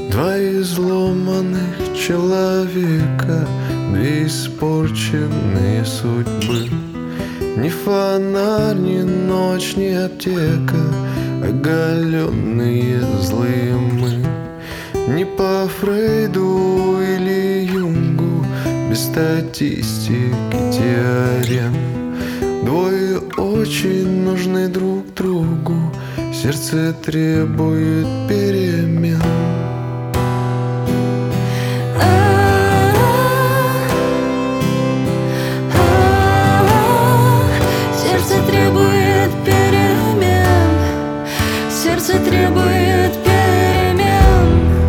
Два изломанных человека, две испорченные судьбы. Ни фонарь, ни ночь, ни аптека, оголенные злые мы. Не по Фрейду или Юнгу, без статистики, теорем. Двое очень нужны друг другу, сердце требует перемен. Сердце требует перемен. Сердце требует перемен.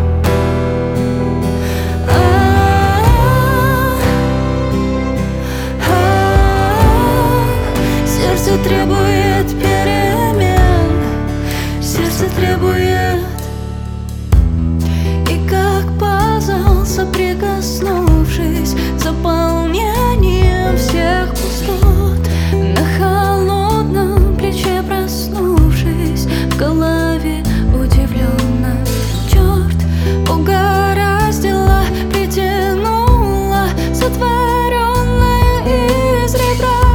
Сердце требует перемен. Сердце требует. И как пазл, соприкоснувшись, заполнением всех пустот, на холодном плече проснувшись, в голове удивленно: черт, угораздило, притянуло сотворенное из ребра.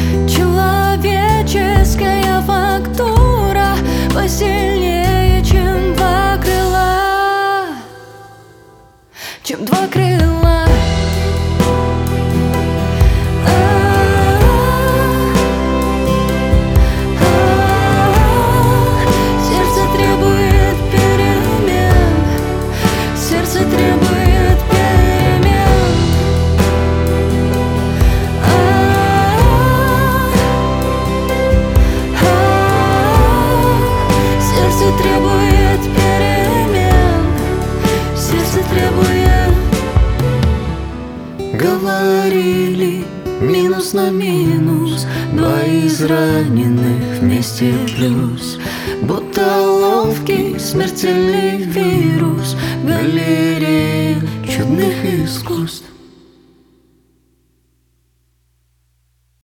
Человеческая фактура посильнее, чем два крыла. Чем два крыла. Сердце требует перемен. Сердце требует перемен. Сердце требует перемен. Сердце требует. Говорили Минус на минус, два израненных вместе плюс, будто ловкий смертельный вирус, галерея чудных искусств.